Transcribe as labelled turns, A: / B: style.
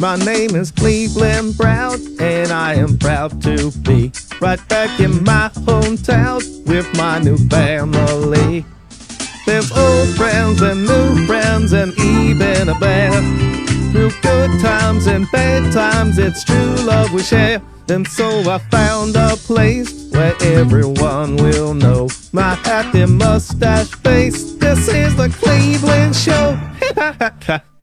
A: My name is Cleveland Brown, and I am proud to be right back in my hometown with my new family. There's old friends and new friends and even a band. Through good times and bad times, it's true love we share. And so I found a place where everyone will know my happy mustache face. This is the Cleveland Show.